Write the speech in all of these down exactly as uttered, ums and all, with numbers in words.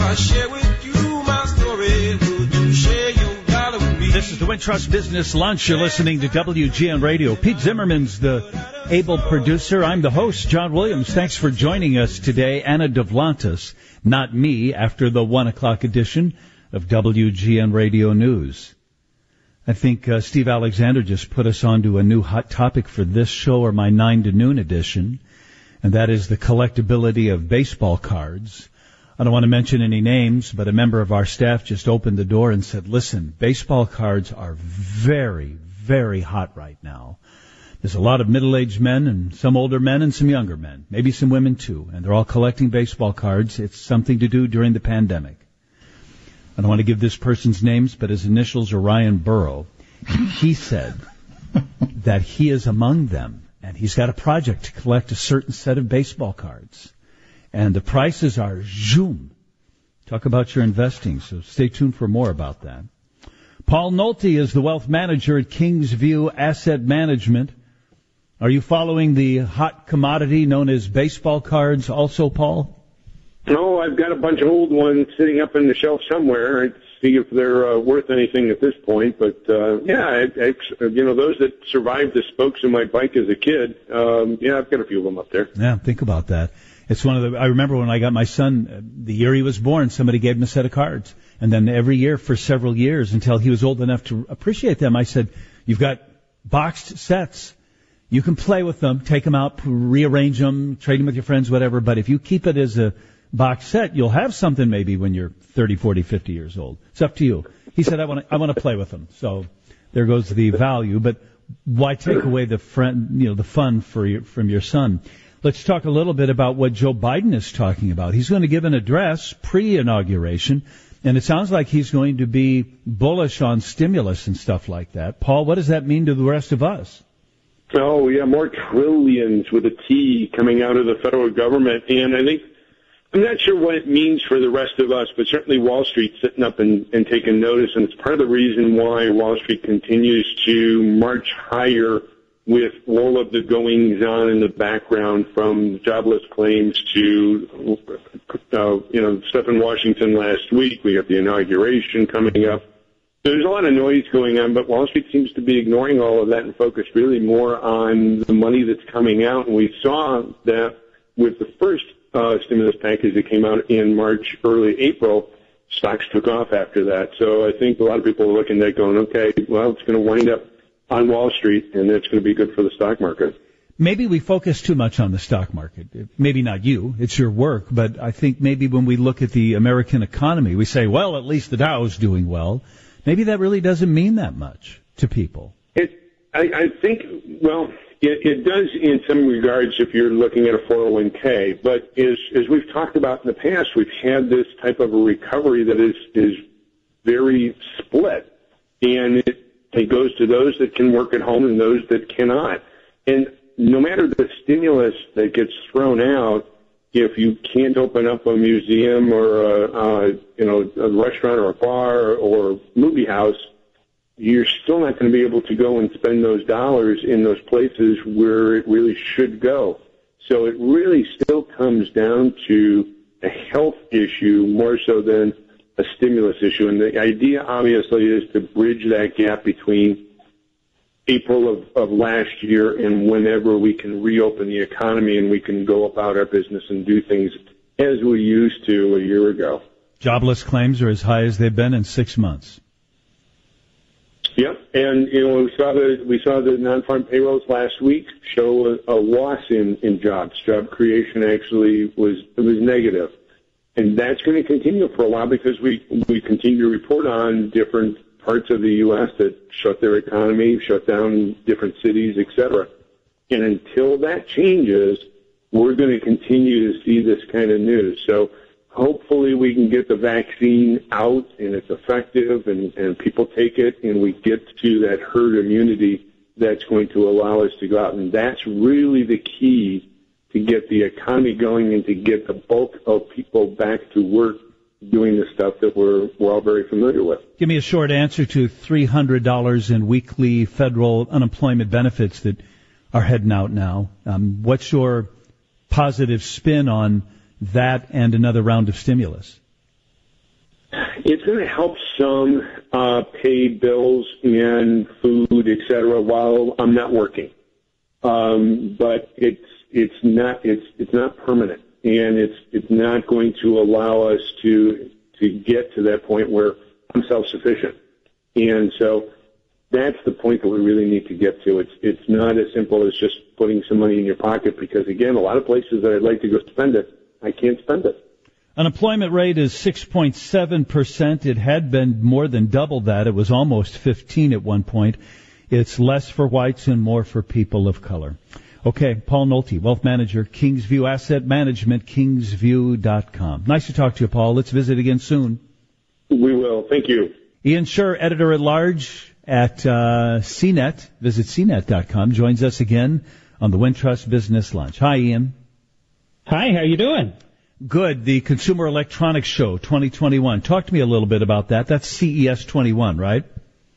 I share with you my story, would you share your dollar with me? This is the Wintrust Business Lunch. You're listening to W G N Radio. Pete Zimmerman's the able producer. I'm the host, John Williams. Thanks for joining us today. Anna Devlantis, not me, after the one o'clock edition of W G N Radio News. I think uh, Steve Alexander just put us on to a new hot topic for this show, or my nine to noon edition, and that is the collectability of baseball cards. I don't want to mention any names, but a member of our staff just opened the door and said, listen, baseball cards are very, very hot right now. There's a lot of middle-aged men and some older men and some younger men, maybe some women too, and they're all collecting baseball cards. It's something to do during the pandemic. I don't want to give this person's names, but his initials are Ryan Burrow. He said that he is among them, and he's got a project to collect a certain set of baseball cards. And the prices are zoom. Talk about your investing, so stay tuned for more about that. Paul Nolte is the wealth manager at Kingsview Asset Management. Are you following the hot commodity known as baseball cards also, Paul? No, I've got a bunch of old ones sitting up in the shelf somewhere. I'd see if they're uh, worth anything at this point. But, uh, yeah, I, I, you know, those that survived the spokes of my bike as a kid, um, yeah, I've got a few of them up there. Yeah, think about that. It's one of the, I remember when I got my son, uh, the year he was born, somebody gave him a set of cards. And then every year for several years until he was old enough to appreciate them, I said, you've got boxed sets. You can play with them, take them out, rearrange them, trade them with your friends, whatever. But if you keep it as a box set, you'll have something maybe when you're thirty, forty, fifty years old. It's up to you. He said, I want to, I want to play with them. So there goes the value. But why take away the friend, you know, the fun for your, from your son? Let's talk a little bit about what Joe Biden is talking about. He's going to give an address pre-inauguration, and it sounds like he's going to be bullish on stimulus and stuff like that. Paul, what does that mean to the rest of us? Oh, yeah, more trillions with a T coming out of the federal government. And I think, I'm not sure what it means for the rest of us, but certainly Wall Street's sitting up and, and taking notice, and it's part of the reason why Wall Street continues to march higher with all of the goings-on in the background, from jobless claims to, uh, you know, stuff in Washington last week. We have the inauguration coming up. There's a lot of noise going on, but Wall Street seems to be ignoring all of that and focus really more on the money that's coming out. And we saw that with the first uh, stimulus package that came out in March, early April, stocks took off after that. So I think a lot of people are looking at that going, okay, well, it's going to wind up on Wall Street, and it's going to be good for the stock market. Maybe we focus too much on the stock market. Maybe not you. It's your work. But I think maybe when we look at the American economy, we say, well, at least the Dow's doing well. Maybe that really doesn't mean that much to people. It, I, I think, well, it, it does in some regards if you're looking at a four oh one k. But as, as we've talked about in the past, we've had this type of a recovery that is, is very split. And it, it goes to those that can work at home and those that cannot. And no matter the stimulus that gets thrown out, if you can't open up a museum or a, uh, you know, a restaurant or a bar or movie house, you're still not going to be able to go and spend those dollars in those places where it really should go. So it really still comes down to a health issue more so than a stimulus issue. And the idea, obviously, is to bridge that gap between April of, of last year and whenever we can reopen the economy and we can go about our business and do things as we used to a year ago. Jobless claims are as high as they've been in six months. Yep, and you know we saw the we saw the non-farm payrolls last week show a, a loss in, in jobs. Job creation actually was it was negative, and that's going to continue for a while because we we continue to report on different parts of the U S that shut their economy, shut down different cities, et cetera. And until that changes, we're going to continue to see this kind of news. So hopefully we can get the vaccine out and it's effective and, and people take it and we get to that herd immunity that's going to allow us to go out. And that's really the key to get the economy going and to get the bulk of people back to work doing the stuff that we're, we're all very familiar with. Give me a short answer to three hundred dollars in weekly federal unemployment benefits that are heading out now. Um, what's your positive spin on that and another round of stimulus? It's going to help some uh, pay bills and food, et cetera, while I'm not working. Um, but it's it's not it's it's not permanent, and it's it's not going to allow us to to get to that point where I'm self-sufficient. And so that's the point that we really need to get to. It's it's not as simple as just putting some money in your pocket, because again, a lot of places that I'd like to go spend it, I can't spend it. Unemployment rate is six point seven percent. It had been more than double that. It was almost fifteen at one point. It's less for whites and more for people of color. Okay, Paul Nolte, Wealth Manager, Kingsview Asset Management, kingsview dot com. Nice to talk to you, Paul. Let's visit again soon. We will. Thank you. Ian Sherr, Editor-at-Large at uh, C net. Visit c net dot com. Joins us again on the Wintrust Business Lunch. Hi, Ian. Hi, how you doing? Good. The Consumer Electronics Show twenty twenty-one. Talk to me a little bit about that. That's C E S twenty-one, right?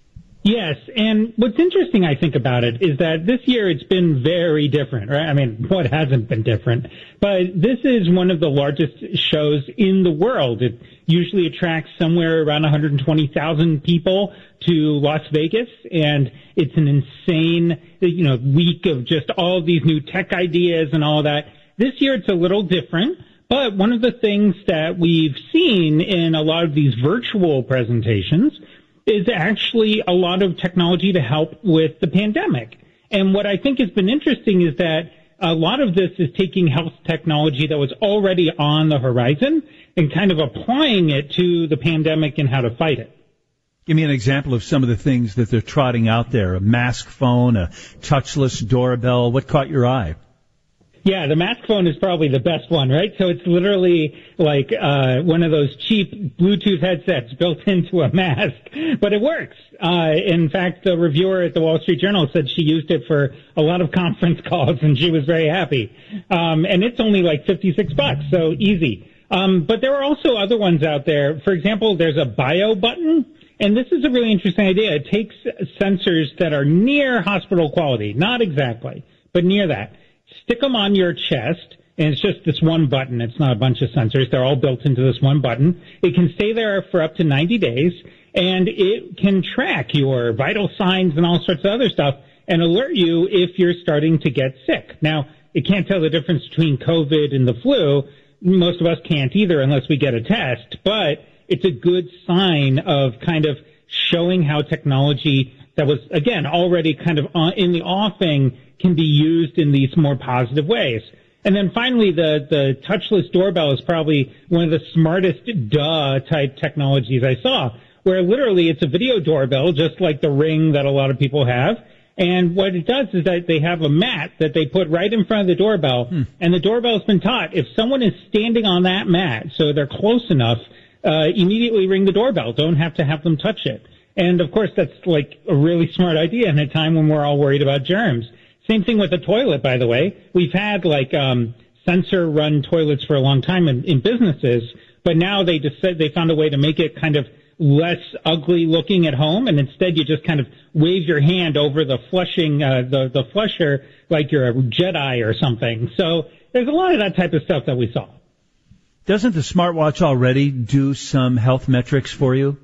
Yes, and what's interesting, I think, about it is that this year it's been very different, right? I mean, what hasn't been different? But this is one of the largest shows in the world. It usually attracts somewhere around one hundred twenty thousand people to Las Vegas, and it's an insane, you know, week of just all these new tech ideas and all that. This year it's a little different. But one of the things that we've seen in a lot of these virtual presentations is actually a lot of technology to help with the pandemic. And what I think has been interesting is that a lot of this is taking health technology that was already on the horizon and kind of applying it to the pandemic and how to fight it. Give me an example of some of the things that they're trotting out there. A mask phone, a touchless doorbell. What caught your eye? Yeah, the mask phone is probably the best one, right? So it's literally like uh one of those cheap Bluetooth headsets built into a mask, but it works. Uh in fact, the reviewer at the Wall Street Journal said she used it for a lot of conference calls, and she was very happy. Um and it's only like fifty-six bucks, so easy. Um but there are also other ones out there. For example, there's a bio button, and this is a really interesting idea. It takes sensors that are near hospital quality, not exactly, but near that. Stick them on your chest, and it's just this one button. It's not a bunch of sensors. They're all built into this one button. It can stay there for up to ninety days, and it can track your vital signs and all sorts of other stuff and alert you if you're starting to get sick. Now, it can't tell the difference between COVID and the flu. Most of us can't either unless we get a test, but it's a good sign of kind of showing how technology that was, again, already kind of in the offing can be used in these more positive ways. And then finally, the, the touchless doorbell is probably one of the smartest duh type technologies I saw, where literally it's a video doorbell, just like the Ring that a lot of people have. And what it does is that they have a mat that they put right in front of the doorbell, hmm. and the doorbell's been taught, if someone is standing on that mat, so they're close enough, uh, immediately ring the doorbell. Don't have to have them touch it. And of course, that's like a really smart idea in a time when we're all worried about germs. Same thing with the toilet, by the way. We've had like um, sensor-run toilets for a long time in, in businesses, but now they just said they found a way to make it kind of less ugly looking at home, and instead you just kind of wave your hand over the flushing, uh, the the flusher like you're a Jedi or something. So there's a lot of that type of stuff that we saw. Doesn't the smartwatch already do some health metrics for you?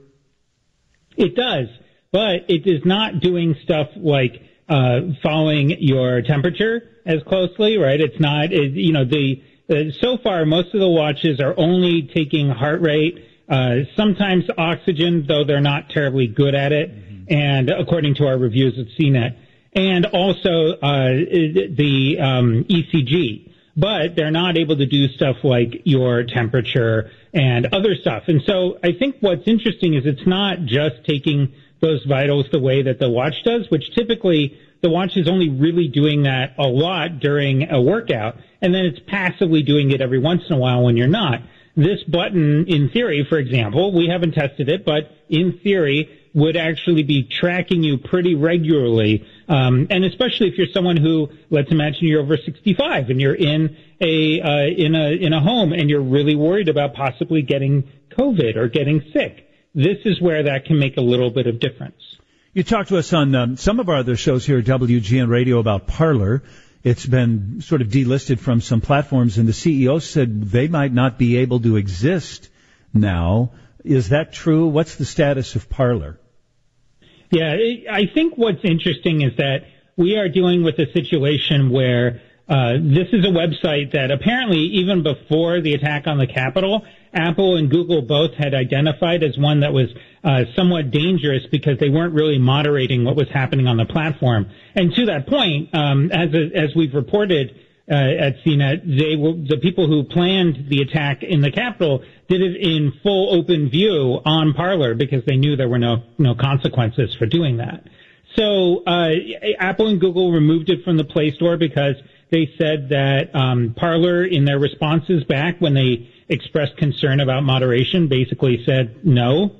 It does, but it is not doing stuff like uh following your temperature as closely, right? It's not, it, you know, the uh, so far most of the watches are only taking heart rate, uh sometimes oxygen, though they're not terribly good at it, mm-hmm. and according to our reviews at C net, and also uh the um E C G. But they're not able to do stuff like your temperature and other stuff. And so I think what's interesting is it's not just taking those vitals the way that the watch does, which typically the watch is only really doing that a lot during a workout, and then it's passively doing it every once in a while when you're not. This button, in theory, for example, we haven't tested it, but in theory would actually be tracking you pretty regularly. Um, and especially if you're someone who, let's imagine you're over sixty-five and you're in a, uh, in a, in a home and you're really worried about possibly getting COVID or getting sick. This is where that can make a little bit of difference. You talked to us on um, some of our other shows here at W G N Radio about Parler. It's been sort of delisted from some platforms, and the C E O said they might not be able to exist now Is that true? What's the status of Parler? Yeah, I think what's interesting is that we are dealing with a situation where uh, this is a website that apparently even before the attack on the Capitol, Apple and Google both had identified as one that was uh, somewhat dangerous because they weren't really moderating what was happening on the platform. And to that point, um, as a, as we've reported uh, at C net, they were, the people who planned the attack in the Capitol did it in full open view on Parler because they knew there were no no consequences for doing that. So uh, Apple and Google removed it from the Play Store because they said that um, Parler, in their responses back when they expressed concern about moderation, basically said no.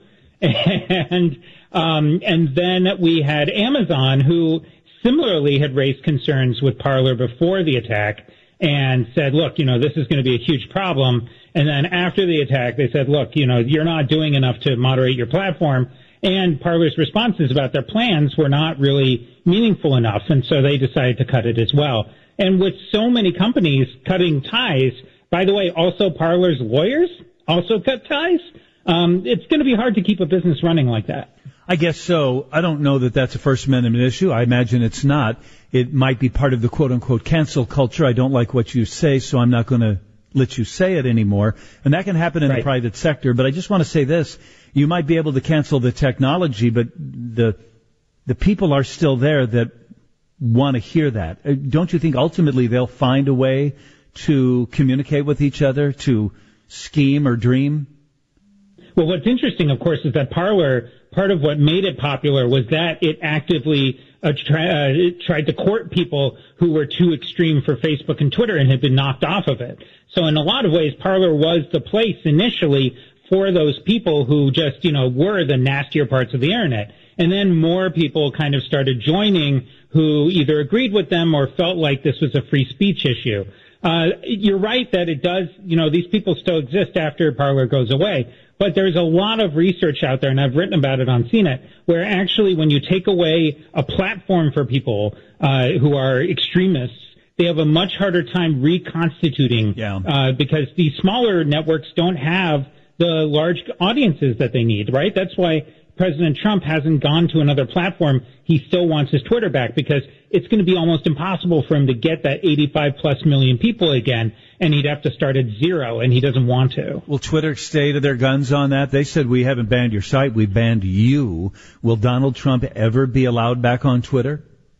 And um, and then we had Amazon, who similarly had raised concerns with Parler before the attack and said, look, you know, this is going to be a huge problem. And then after the attack, they said, look, you know, you're not doing enough to moderate your platform. And Parler's responses about their plans were not really meaningful enough. And so they decided to cut it as well. And with so many companies cutting ties, by the way, also Parler's lawyers also cut ties, um, it's going to be hard to keep a business running like that. I guess so. I don't know that that's a First Amendment issue. I imagine it's not. It might be part of the quote-unquote cancel culture. I don't like what you say, so I'm not going to let you say it anymore. And that can happen in right. the private sector. But I just want to say this. You might be able to cancel the technology, but the the people are still there that want to hear that. Don't you think ultimately they'll find a way to communicate with each other, to scheme or dream? Well, what's interesting, of course, is that Parler, part of what made it popular was that it actively uh, try, uh, it tried to court people who were too extreme for Facebook and Twitter and had been knocked off of it. So in a lot of ways, Parler was the place initially for those people who just, you know, were the nastier parts of the Internet. And then more people kind of started joining who either agreed with them or felt like this was a free speech issue. Uh, you're right that it does, you know, these people still exist after Parler goes away. But there's a lot of research out there, and I've written about it on C net, where actually when you take away a platform for people uh, who are extremists, they have a much harder time reconstituting yeah. uh, because these smaller networks don't have the large audiences that they need, right? That's why President Trump hasn't gone to another platform. He still wants his Twitter back because it's going to be almost impossible for him to get that eighty-five plus million people again, and he'd have to start at zero, and he doesn't want to. Will Twitter stay to their guns on that? They said, we haven't banned your site, we banned you. Will Donald Trump ever be allowed back on Twitter?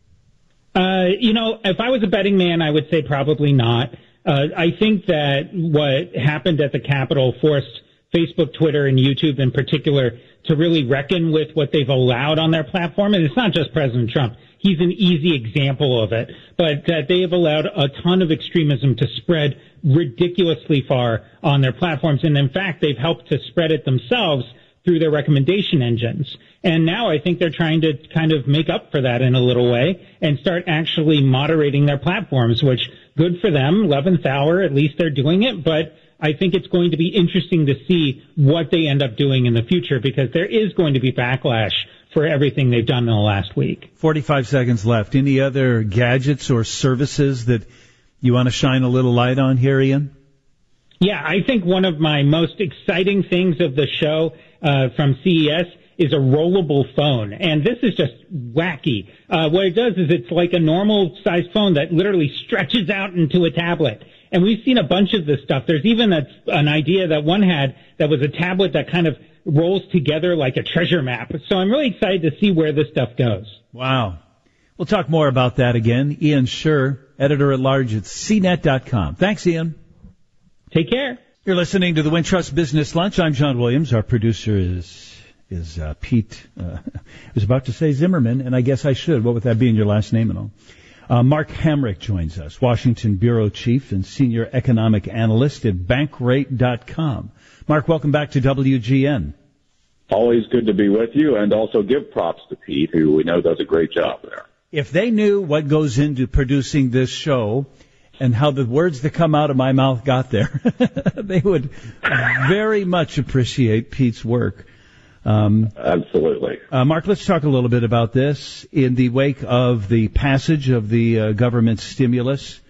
Uh, you know, if I was a betting man, I would say probably not. Uh, I think that what happened at the Capitol forced Facebook, Twitter, and YouTube in particular to really reckon with what they've allowed on their platform. And it's not just President Trump. He's an easy example of it. But uh, they have allowed a ton of extremism to spread ridiculously far on their platforms. And in fact, they've helped to spread it themselves through their recommendation engines. And now I think they're trying to kind of make up for that in a little way and start actually moderating their platforms, which good for them. eleventh hour, at least they're doing it. But I think it's going to be interesting to see what they end up doing in the future because there is going to be backlash for everything they've done in the last week. forty-five seconds left. Any other gadgets or services that you want to shine a little light on here, Ian? Yeah, I think one of my most exciting things of the show uh, from C E S is a rollable phone. And this is just wacky. Uh, what it does is it's like a normal-sized phone that literally stretches out into a tablet. And we've seen a bunch of this stuff. There's even a, an idea that one had that was a tablet that kind of rolls together like a treasure map. So I'm really excited to see where this stuff goes. Wow. We'll talk more about that again. Ian Sherr, editor-at-large at C net dot com. Thanks, Ian. Take care. You're listening to the Wintrust Business Lunch. I'm John Williams. Our producer is is uh, Pete. Uh, I was about to say Zimmerman, and I guess I should. What would that be in your last name and all? Uh, Mark Hamrick joins us, Washington Bureau Chief and Senior Economic Analyst at Bankrate dot com. Mark, welcome back to W G N. Always good to be with you, and also give props to Pete, who we know does a great job there. If they knew what goes into producing this show and how the words that come out of my mouth got there, they would very much appreciate Pete's work. Um, Absolutely. Uh, Mark, let's talk a little bit about this. In the wake of the passage of the uh, government stimulus,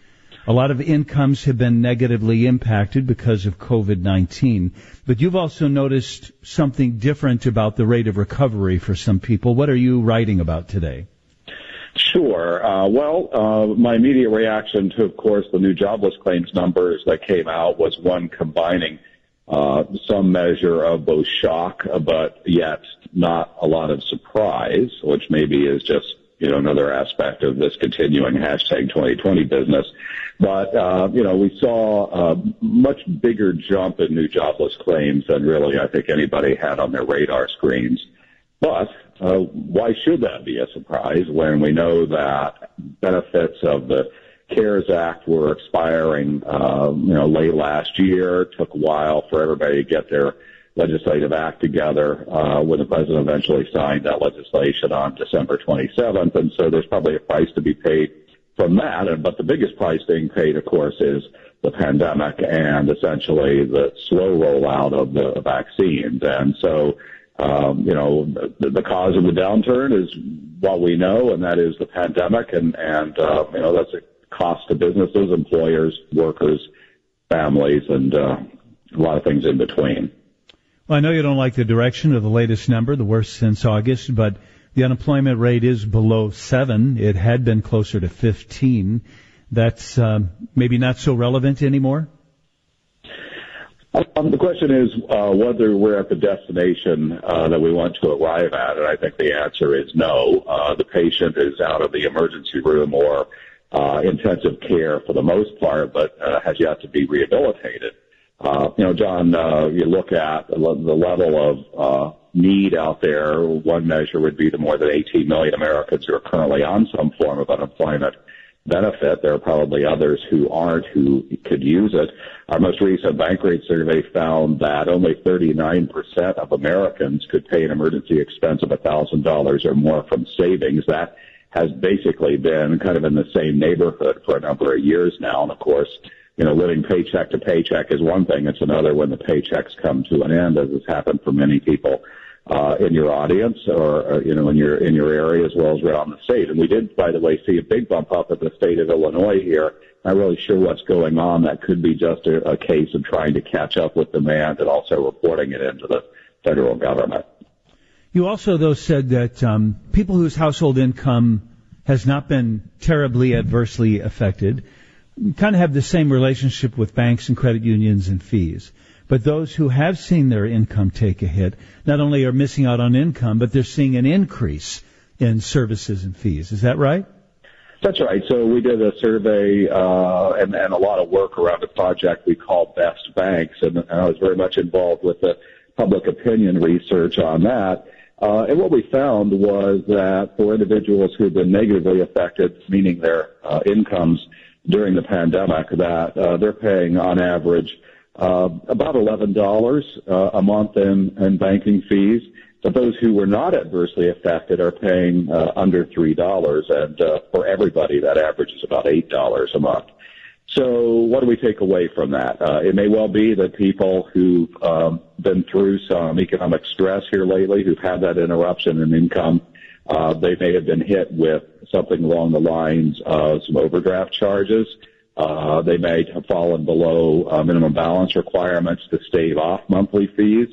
A lot of incomes have been negatively impacted because of COVID nineteen. But you've also noticed something different about the rate of recovery for some people. What are you writing about today? Sure. Uh, well, uh, my immediate reaction to, of course, the new jobless claims numbers that came out was one combining uh, some measure of both shock, but yet not a lot of surprise, which maybe is just, you know, another aspect of this continuing hashtag twenty twenty business. But, uh, you know, we saw a much bigger jump in new jobless claims than really I think anybody had on their radar screens. But uh, why should that be a surprise when we know that benefits of the CARES Act were expiring, uh, you know, late last year? It took a while for everybody to get their legislative act together uh, when the president eventually signed that legislation on December twenty-seventh. And so there's probably a price to be paid from that. And, but the biggest price being paid, of course, is the pandemic and essentially the slow rollout of the vaccines. And so Um, you know, the, the cause of the downturn is what we know, and that is the pandemic, and, and uh, you know, that's a cost to businesses, employers, workers, families, and uh, a lot of things in between. Well, I know you don't like the direction of the latest number, the worst since August, but the unemployment rate is below seven. It had been closer to fifteen. That's um, maybe not so relevant anymore? Um, the question is uh, whether we're at the destination uh, that we want to arrive at, and I think the answer is no. Uh, the patient is out of the emergency room or uh, intensive care for the most part, but uh, has yet to be rehabilitated. Uh, you know, John, uh, you look at the level of uh, need out there. One measure would be the more than eighteen million Americans who are currently on some form of unemployment benefit. There are probably others who aren't, who could use it. Our most recent bank rate survey found that only thirty-nine percent of Americans could pay an emergency expense of one thousand dollars or more from savings. That has basically been kind of in the same neighborhood for a number of years now. And of course, you know, living paycheck to paycheck is one thing. It's another when the paychecks come to an end, as has happened for many people uh, in your audience or, or, you know, in your, in your area as well as around the state. And we did, by the way, see a big bump up in the state of Illinois here. Not really sure what's going on. That could be just a, a case of trying to catch up with demand and also reporting it into the federal government. You also, though, said that um, people whose household income has not been terribly adversely affected kind of have the same relationship with banks and credit unions and fees. But those who have seen their income take a hit not only are missing out on income, but they're seeing an increase in services and fees. Is that right? That's right. So we did a survey uh, and, and a lot of work around a project we call Best Banks, and, and I was very much involved with the public opinion research on that. Uh, and what we found was that for individuals who have been negatively affected, meaning their uh, incomes during the pandemic, that uh, they're paying on average uh, about eleven dollars uh, a month in, in banking fees. But those who were not adversely affected are paying uh, under three dollars, and uh, for everybody, that average is about eight dollars a month. So what do we take away from that? Uh, it may well be that people who've um, been through some economic stress here lately, who've had that interruption in income, uh, they may have been hit with something along the lines of some overdraft charges. Uh, they may have fallen below uh, minimum balance requirements to stave off monthly fees.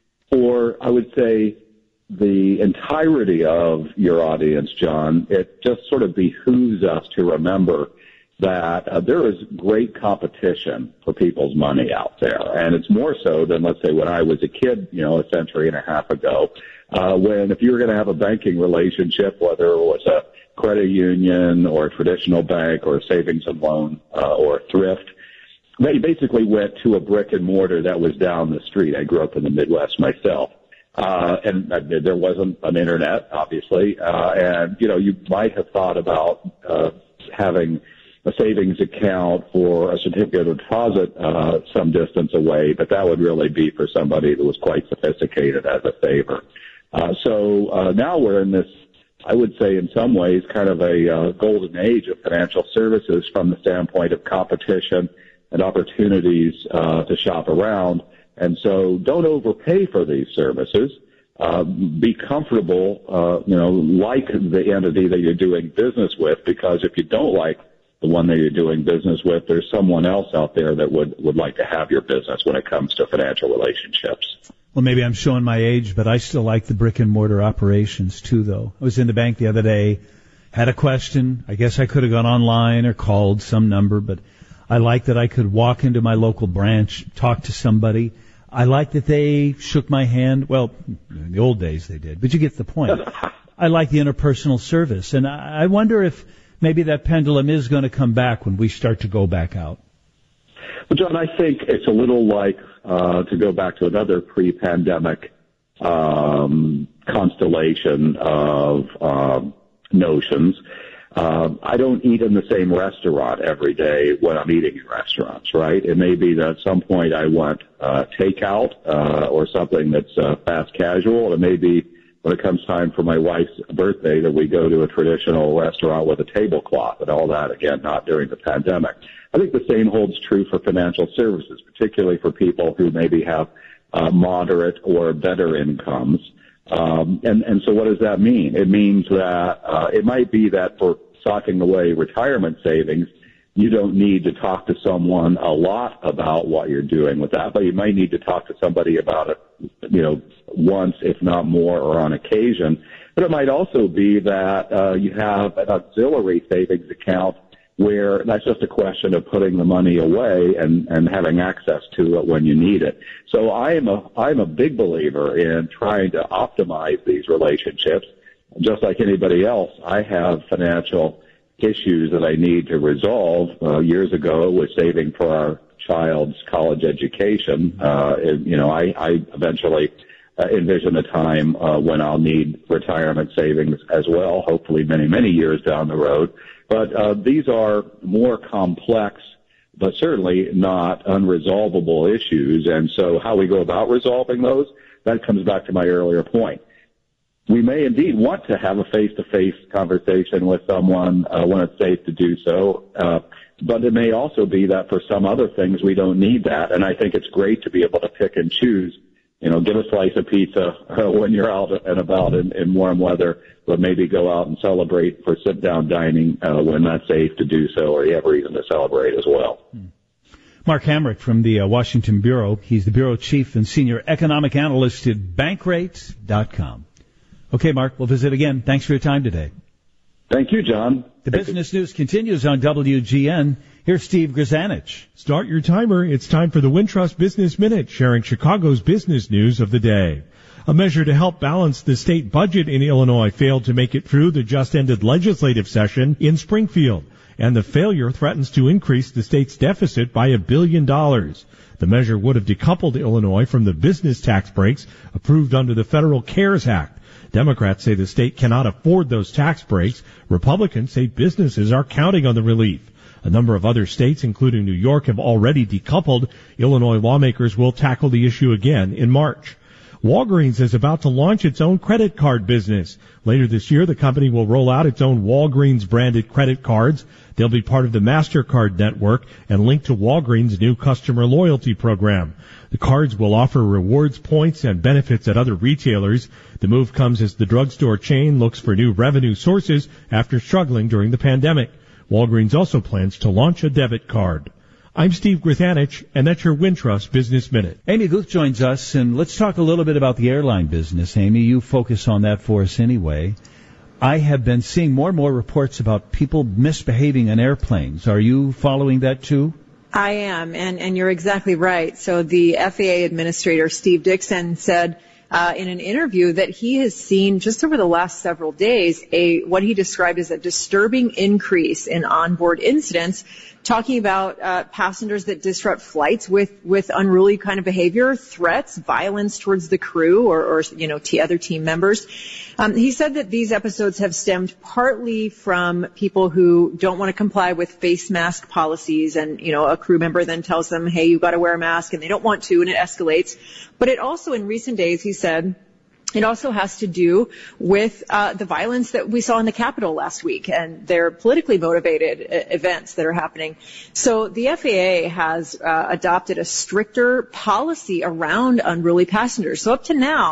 Or I would say the entirety of your audience, John, it just sort of behooves us to remember that uh, there is great competition for people's money out there. And it's more so than, let's say, when I was a kid, you know, a century and a half ago, uh, when if you were going to have a banking relationship, whether it was a credit union or a traditional bank or a savings and loan uh, or thrift, they basically went to a brick and mortar that was down the street. I grew up in the Midwest myself. Uh, and uh, there wasn't an internet, obviously. Uh, and, you know, you might have thought about uh, having a savings account for a certificate of deposit uh, some distance away, but that would really be for somebody that was quite sophisticated as a favor. Uh, so uh, now we're in this, I would say in some ways, kind of a uh, golden age of financial services from the standpoint of competition and opportunities uh, to shop around. And so don't overpay for these services. Uh, be comfortable, uh, you know, like the entity that you're doing business with, because if you don't like the one that you're doing business with. There's someone else out there that would, would like to have your business when it comes to financial relationships. Well, maybe I'm showing my age, but I still like the brick and mortar operations too, though. I was in the bank the other day, had a question. I guess I could have gone online or called some number, but I like that I could walk into my local branch, talk to somebody. I like that they shook my hand. Well, in the old days they did, but you get the point. I like the interpersonal service, and I wonder if maybe that pendulum is going to come back when we start to go back out. Well, John, I think it's a little like, uh, to go back to another pre-pandemic um, constellation of um, notions. Uh, I don't eat in the same restaurant every day when I'm eating in restaurants, right? It may be that at some point I want uh, takeout uh, or something that's uh, fast casual. It may be when it comes time for my wife's birthday that we go to a traditional restaurant with a tablecloth and all that, again, not during the pandemic. I think the same holds true for financial services, particularly for people who maybe have uh, moderate or better incomes. Um, and, and so what does that mean? It means that uh, it might be that for socking away retirement savings, you don't need to talk to someone a lot about what you're doing with that, but you might need to talk to somebody about it, you know, once, if not more, or on occasion. But it might also be that uh, you have an auxiliary savings account where that's just a question of putting the money away and, and having access to it when you need it. So I am a, I'm a big believer in trying to optimize these relationships. Just like anybody else, I have financial issues that I need to resolve. Uh, years ago, it was saving for our child's college education. Uh, and, you know, I, I eventually uh, envision a time uh, when I'll need retirement savings as well, hopefully many, many years down the road. But uh, these are more complex, but certainly not unresolvable issues. And so how we go about resolving those, that comes back to my earlier point. We may indeed want to have a face-to-face conversation with someone uh, when it's safe to do so, uh, but it may also be that for some other things we don't need that. And I think it's great to be able to pick and choose. You know, get a slice of pizza uh, when you're out and about in, in warm weather, but maybe go out and celebrate for sit-down dining uh, when that's safe to do so, or you have reason to celebrate as well. Mark Hamrick from the uh, Washington Bureau. He's the Bureau Chief and Senior Economic Analyst at bankrate dot com. Okay, Mark, we'll visit again. Thanks for your time today. Thank you, John. The business news continues on W G N. Here's Steve Grzanich. Start your timer. It's time for the Wintrust Business Minute, sharing Chicago's business news of the day. A measure to help balance the state budget in Illinois failed to make it through the just-ended legislative session in Springfield, and the failure threatens to increase the state's deficit by a billion dollars. The measure would have decoupled Illinois from the business tax breaks approved under the Federal CARES Act. Democrats say the state cannot afford those tax breaks. Republicans say businesses are counting on the relief. A number of other states, including New York, have already decoupled. Illinois lawmakers will tackle the issue again in March. Walgreens is about to launch its own credit card business. Later this year, the company will roll out its own Walgreens-branded credit cards. They'll be part of the MasterCard network and linked to Walgreens' new customer loyalty program. The cards will offer rewards points and benefits at other retailers. The move comes as the drugstore chain looks for new revenue sources after struggling during the pandemic. Walgreens also plans to launch a debit card. I'm Steve Grzanich, and that's your Wintrust Business Minute. Amy Guth joins us, and let's talk a little bit about the airline business. Amy, you focus on that for us anyway. I have been seeing more and more reports about people misbehaving on airplanes. Are you following that too? I am, and, and you're exactly right. So the F A A Administrator, Steve Dickson, said uh, in an interview that he has seen just over the last several days a what he described as a disturbing increase in onboard incidents, talking about uh, passengers that disrupt flights with, with unruly kind of behavior, threats, violence towards the crew or, or you know, t- other team members. Um, he said that these episodes have stemmed partly from people who don't want to comply with face mask policies, and you know, a crew member then tells them, "Hey, you got to wear a mask," and they don't want to, and it escalates. But it also, in recent days, he said, it also has to do with uh, the violence that we saw in the Capitol last week, and their politically motivated uh, events that are happening. So the F A A has uh, adopted a stricter policy around unruly passengers. So up to now,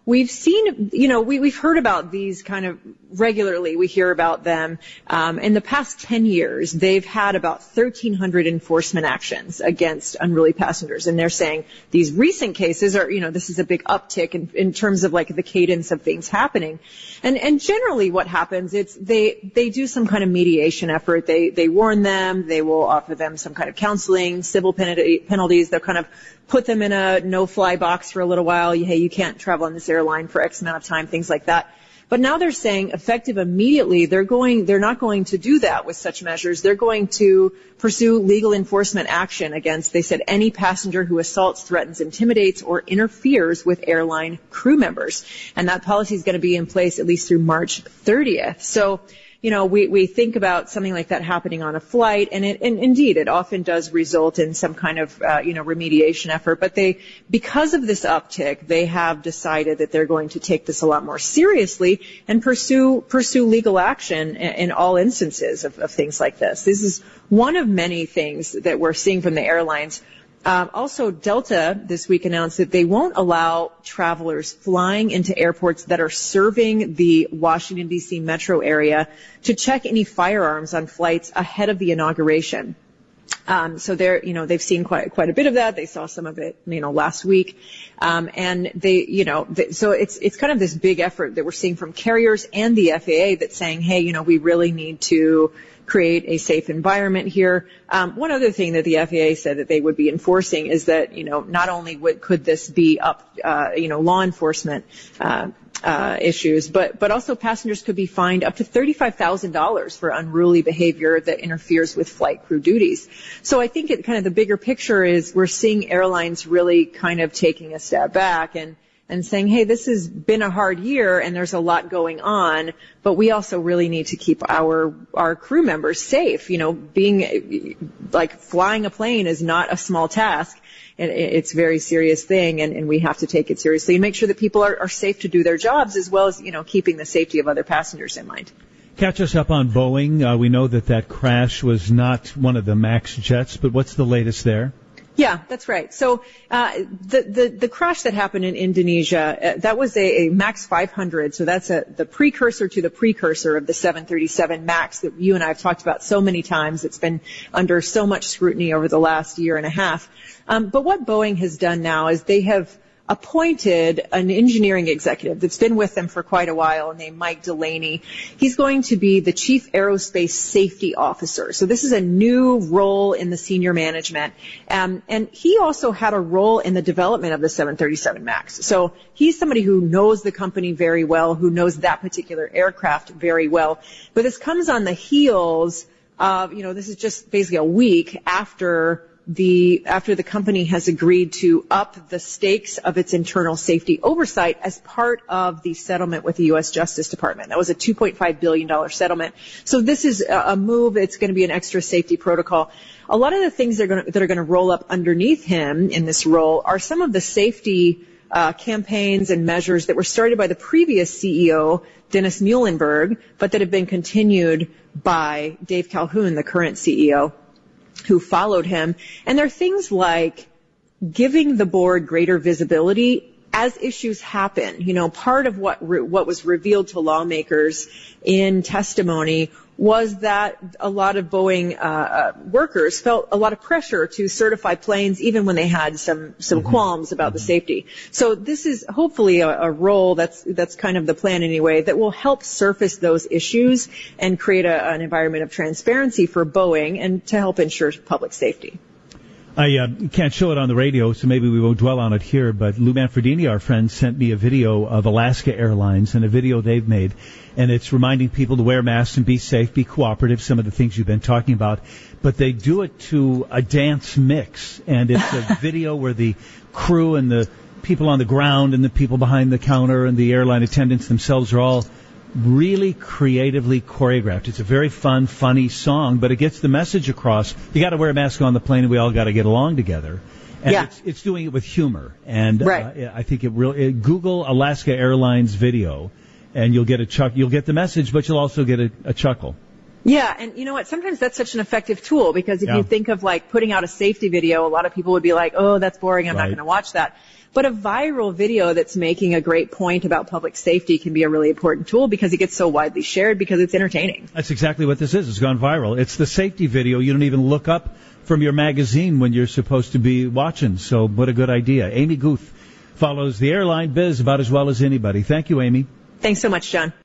we've seen, you know, we, we've heard about these kind of regularly. We hear about them. Um, in the past ten years, they've had about thirteen hundred enforcement actions against unruly passengers. And they're saying these recent cases are, you know, this is a big uptick in, in terms of like the cadence of things happening. And, and generally what happens, it's they, they do some kind of mediation effort. They, they warn them. They will offer them some kind of counseling, civil penalty, penalties. They'll kind of put them in a no-fly box for a little while. Hey, you can't travel on this airline for X amount of time, things like that. But now they're saying effective immediately, they're going, they're not going to do that with such measures. They're going to pursue legal enforcement action against, they said, any passenger who assaults, threatens, intimidates, or interferes with airline crew members. And that policy is going to be in place at least through March thirtieth. So, you know, we, we think about something like that happening on a flight, and it, and indeed, it often does result in some kind of, uh, you know, remediation effort. But they, because of this uptick, they have decided that they're going to take this a lot more seriously and pursue, pursue legal action in, in all instances of, of things like this. This is one of many things that we're seeing from the airlines. Um, also, Delta this week announced that they won't allow travelers flying into airports that are serving the Washington, D C metro area to check any firearms on flights ahead of the inauguration. Um, so they're, you know, they've seen quite, quite a bit of that. They saw some of it, you know, last week. Um, and they, you know, they, so it's, it's kind of this big effort that we're seeing from carriers and the F A A that's saying, hey, you know, we really need to create a safe environment here. Um, one other thing that the F A A said that they would be enforcing is that, you know, not only would, could this be up, uh, you know, law enforcement, uh, uh, issues, but, but also passengers could be fined up to thirty-five thousand dollars for unruly behavior that interferes with flight crew duties. So I think it kind of the bigger picture is we're seeing airlines really kind of taking a step back and, and saying, hey, this has been a hard year and there's a lot going on, but we also really need to keep our, our crew members safe. You know, being like flying a plane is not a small task. And it's a very serious thing, and, and we have to take it seriously and make sure that people are, are safe to do their jobs, as well as, you know, keeping the safety of other passengers in mind. Catch us up on Boeing. Uh, we know that that crash was not one of the MAX jets, but what's the latest there? Yeah, that's right. So uh, the, the the crash that happened in Indonesia, uh, that was a, a MAX five hundred. So that's a the precursor to the precursor of the seven thirty-seven MAX that you and I have talked about so many times. It's been under so much scrutiny over the last year and a half. Um, but what Boeing has done now is they have appointed an engineering executive that's been with them for quite a while named Mike Delaney. He's going to be the Chief Aerospace Safety Officer. So this is a new role in the senior management. Um, and he also had a role in the development of the seven thirty-seven MAX. So he's somebody who knows the company very well, who knows that particular aircraft very well. But this comes on the heels of, you know, this is just basically a week after the after the company has agreed to up the stakes of its internal safety oversight as part of the settlement with the U S Justice Department. That was a two point five billion dollars settlement. So this is a move. It's going to be an extra safety protocol. A lot of the things that are going to, that are going to roll up underneath him in this role are some of the safety uh, campaigns and measures that were started by the previous C E O, Dennis Muhlenberg, but that have been continued by Dave Calhoun, the current C E O, who followed him. And there are things like giving the board greater visibility as issues happen. You know, part of what re- what was revealed to lawmakers in testimony was that a lot of Boeing uh, uh, workers felt a lot of pressure to certify planes even when they had some some mm-hmm. qualms about mm-hmm. the safety. So this is hopefully a, a role that's that's kind of the plan anyway, that will help surface those issues and create a, an environment of transparency for Boeing and to help ensure public safety. I uh, can't show it on the radio, so maybe we won't dwell on it here, but Lou Manfredini, our friend, sent me a video of Alaska Airlines and a video they've made, and it's reminding people to wear masks and be safe, be cooperative, some of the things you've been talking about, but they do it to a dance mix, and it's a video where the crew and the people on the ground and the people behind the counter and the airline attendants themselves are all really creatively choreographed. It's a very fun, funny song, but it gets the message across. You got to wear a mask on the plane, and we all got to get along together. And yeah. it's, it's doing it with humor. And right. uh, I think it really. Google Alaska Airlines video, and you'll get a chuck. You'll get the message, but you'll also get a, a chuckle. Yeah, and you know what? Sometimes that's such an effective tool because if Yeah. you think of like putting out a safety video, a lot of people would be like, oh, that's boring. I'm Right. not going to watch that. But a viral video that's making a great point about public safety can be a really important tool because it gets so widely shared because it's entertaining. That's exactly what this is. It's gone viral. It's the safety video you don't even look up from your magazine when you're supposed to be watching. So what a good idea. Amy Guth follows the airline biz about as well as anybody. Thank you, Amy. Thanks so much, John.